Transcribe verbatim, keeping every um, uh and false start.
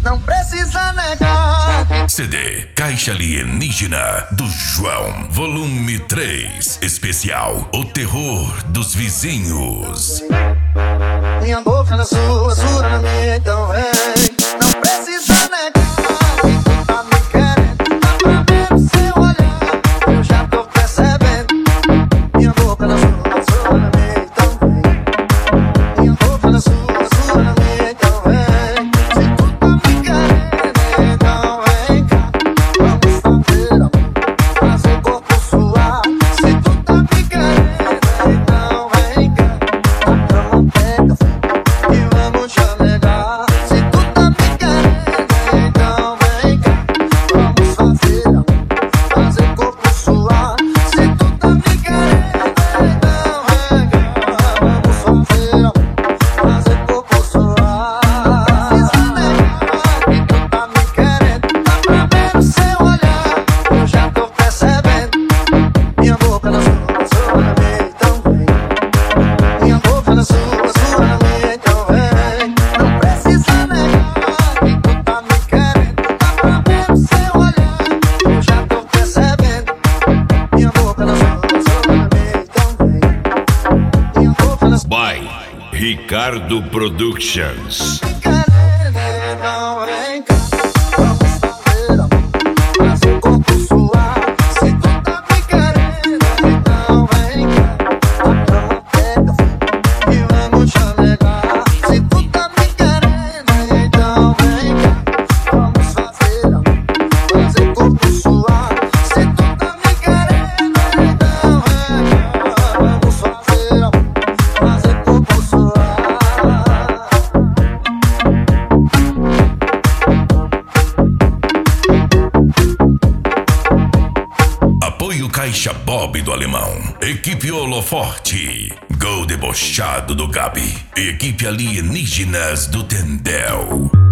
não precisa negar. C D Caixa Alienígena do João, volume três, especial O Terror dos Vizinhos. Minha boca na sua, sua na minha, então vem. Não precisa negar que tu tá me querendo. Dá pra ver no seu olhar, eu já tô percebendo. Minha boca na sua, sua na minha, então vem. Minha boca na sua, sua na minha, então vem. Se tu tá me querendo, então vem cá. Vamos fazer amor, fazer corpo suar. Se tu tá me querendo, então vem cá. A cama pega fogo e vamos chamegar. Se tu tá me querendo, então vem cá. Vamos fazer amor, fazer corpo suar. Se tu tá me querendo, então vem cá. Vamos fazer amor, fazer corpo suar. Precisa negar que tu tá me querendo. Dá pra ver no seu olhar, eu já tô percebendo. Minha boca na sua, sua na minha, então vem. Minha boca na sua, sua na minha, então vem. Não precisa negar que tu tá me querendo. Dá pra ver no seu olhar, eu já tô percebendo. Minha boca na sua, sua na minha, então vem. Minha boca na sua, By Ricardo Productions. me querendo, então vem cá. Vamos fazer amor, fazer corpo suar. Se tu tá me querendo, então vem cá. A cama pega fogo e vamos chamegar. Se tu tá me querendo, então vem cá. Vamos fazer amor, fazer corpo suar. Se tu tá me querendo, então vem cá. Vamos fazer amor, fazer corpo suar. Apoio Caixa Bob do Alemão, Equipe Holoforte, Gol Debochado do Gabi, Equipe Alienígenas do Tendel.